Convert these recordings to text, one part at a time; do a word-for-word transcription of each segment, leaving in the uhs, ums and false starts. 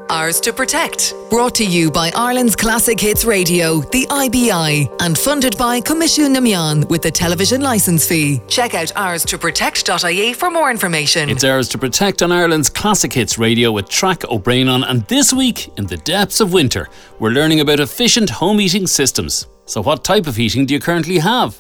Ours to Protect. Brought to you by Ireland's Classic Hits Radio, the I B I, and funded by Comisiún na Meán with the television licence fee. Check out ours to protect dot I E for more information. It's Ours to Protect on Ireland's Classic Hits Radio with Track O'Brien, and this week, in the depths of winter, we're learning about efficient home heating systems. So what type of heating do you currently have?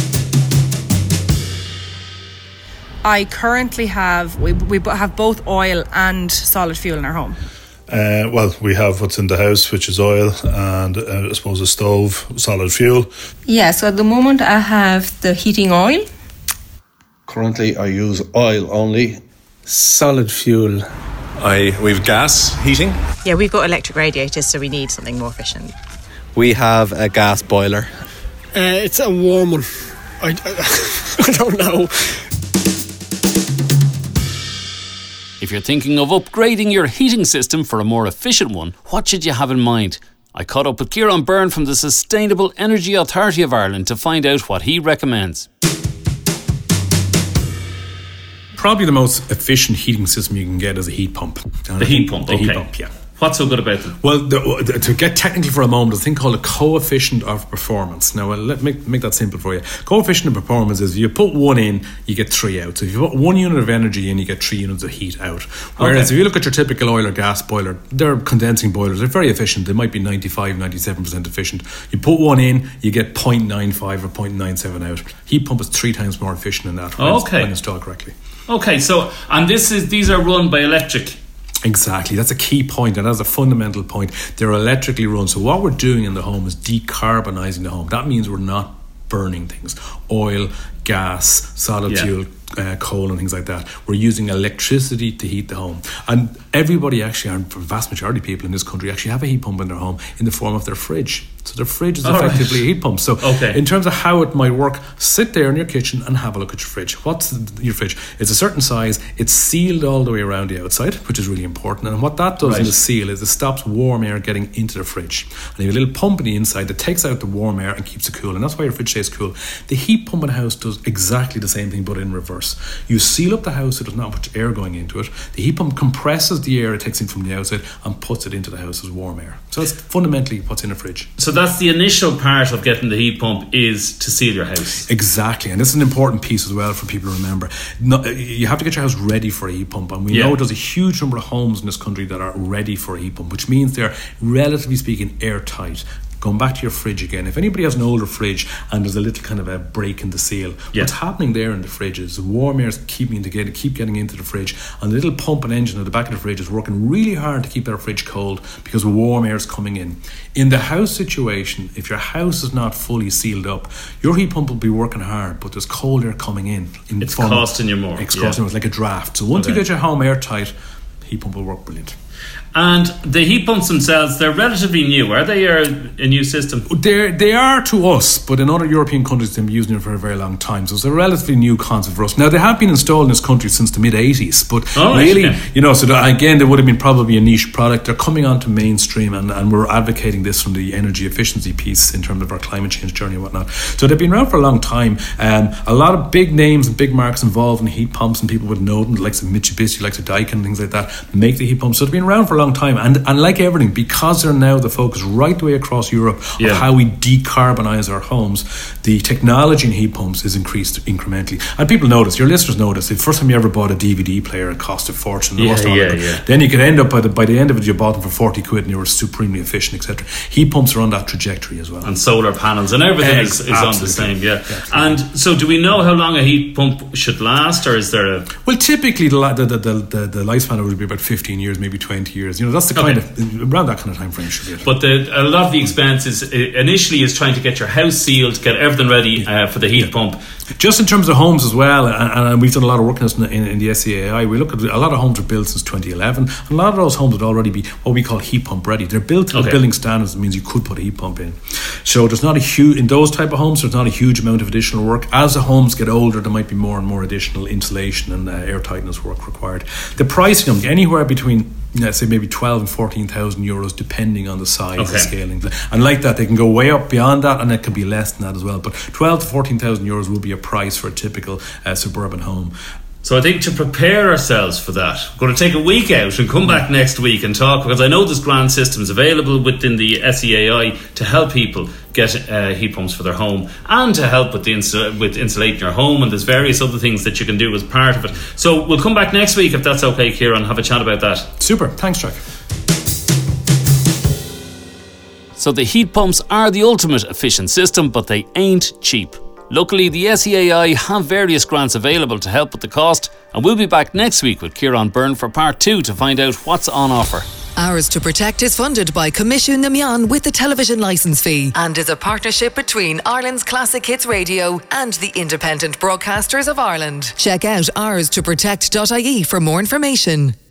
I currently have, we, we have both oil and solid fuel in our home. Uh, well, we have what's in the house, which is oil, and uh, I suppose a stove, solid fuel. Yeah, so at the moment I have the heating oil. Currently I use oil only. Solid fuel. I we've gas heating. Yeah, we've got electric radiators, so we need something more efficient. We have a gas boiler. Uh, it's a warm one. I, I, I don't know. If you're thinking of upgrading your heating system for a more efficient one, what should you have in mind? I caught up with Kieran Byrne from the Sustainable Energy Authority of Ireland to find out what he recommends. Probably the most efficient heating system you can get is a heat pump. The heat pump, the okay. heat pump, yeah. What's so good about them? Well, the, the, to get technical for a moment, there's a thing called a coefficient of performance. Now, well, let me make that simple for you. Coefficient of performance is if you put one in, you get three out. So if you put one unit of energy in, you get three units of heat out. Whereas okay. if you look at your typical oil or gas boiler, they're condensing boilers. They're very efficient. They might be ninety-five, ninety-seven percent efficient. You put one in, you get zero point nine five or zero point nine seven out. Heat pump is three times more efficient than that when, okay. when installed correctly. Okay, so, and this is these are run by electric. Exactly, that's a key point, and that's a fundamental point. They're electrically run. So what we're doing in the home is decarbonising the home. That means we're not burning things, oil, gas, solid yeah. fuel, uh, coal and things like that. We're using electricity to heat the home. And everybody actually, and the vast majority of people in this country actually have a heat pump in their home in the form of their fridge. So their fridge is All effectively right. a heat pump. So okay. in terms of how it might work, sit there in your kitchen and have a look at your fridge. What's your fridge? It's a certain size. It's sealed all the way around the outside, which is really important. And what that does right. in the seal is it stops warm air getting into the fridge. And you have a little pump in the inside that takes out the warm air and keeps it cool. And that's why your fridge stays cool. The heat pump in the house does exactly the same thing, but in reverse. You seal up the house so there's not much air going into it. The heat pump compresses the air it takes in from the outside and puts it into the house as warm air. So it's fundamentally what's in a fridge. So that's the initial part of getting the heat pump, is to seal your house. Exactly, and this is an important piece as well for people to remember. No, you have to get your house ready for a heat pump, and we yeah. know there's a huge number of homes in this country that are ready for a heat pump, which means they're, relatively speaking, airtight. Going back to your fridge again, if anybody has an older fridge and there's a little kind of a break in the seal, yeah. what's happening there in the fridge is the warm air is keeping together, keep getting into the fridge, and the little pump and engine at the back of the fridge is working really hard to keep our fridge cold because warm air is coming in. In the house situation, if your house is not fully sealed up, your heat pump will be working hard, but there's cold air coming in. in it's costing you more. It's yeah. costing you more, like a draft. So once okay. you get your home airtight, heat pump will work brilliant. And the heat pumps themselves, they're relatively new. Are they a, a new system? They're, they are to us, but in other European countries they've been using it for a very long time. So it's a relatively new concept for us. Now, they have been installed in this country since the mid-eighties, but oh, really, yeah. you know, so again, they would have been probably a niche product. They're coming onto mainstream, and, and we're advocating this from the energy efficiency piece in terms of our climate change journey and whatnot. So they've been around for a long time. Um, a lot of big names and big marks involved in heat pumps, and people would know them, like Mitsubishi, like Daikin, things like that, make the heat pumps. So they've been around for a long time, and, and like everything, because they're now the focus right the way across Europe yeah. of how we decarbonise our homes, the technology in heat pumps is increased incrementally. And people notice, your listeners notice, the first time you ever bought a D V D player, it cost a fortune. Yeah, all yeah, of it. yeah. Then you could end up, by the, by the end of it, you bought them for forty quid and you were supremely efficient, et cetera. Heat pumps are on that trajectory as well. And solar panels and everything Eggs, is, is on the same, yeah. yeah and so do we know how long a heat pump should last, or is there a... Well, typically the, the, the, the, the lifespan would be about fifteen years, maybe twenty years. You know, that's the kind okay. of, around that kind of time frame should be it. But the, a lot of the expense is initially is trying to get your house sealed, get everything ready uh, for the heat yeah. pump. Just in terms of homes as well, and, and we've done a lot of work in this in, in the S C A I. We look at a lot of homes are built since twenty eleven, and a lot of those homes would already be what we call heat pump ready. They're built to okay. the building standards. It means you could put a heat pump in. So there's not a huge in those type of homes. There's not a huge amount of additional work. As the homes get older, there might be more and more additional insulation and uh, air tightness work required. The pricing of them, anywhere between, let's say, maybe twelve and fourteen thousand euros, depending on the size okay. and scaling. And like that, they can go way up beyond that, and it can be less than that as well. But twelve to fourteen thousand euros will be a price for a typical uh, suburban home. So I think to prepare ourselves for that, we're going to take a week out and come back next week and talk, because I know there's grand systems available within the S E A I to help people get uh, heat pumps for their home and to help with the insul- with insulating your home, and there's various other things that you can do as part of it. So we'll come back next week if that's okay, Kieran, have a chat about that. Super, thanks, Jack. So the heat pumps are the ultimate efficient system, but they ain't cheap. Luckily, the S E A I have various grants available to help with the cost, and we'll be back next week with Kieran Byrne for part two to find out what's on offer. Hours to Protect is funded by Commission Namian with the television licence fee and is a partnership between Ireland's Classic Hits Radio and the Independent Broadcasters of Ireland. Check out hours to protect dot I E for more information.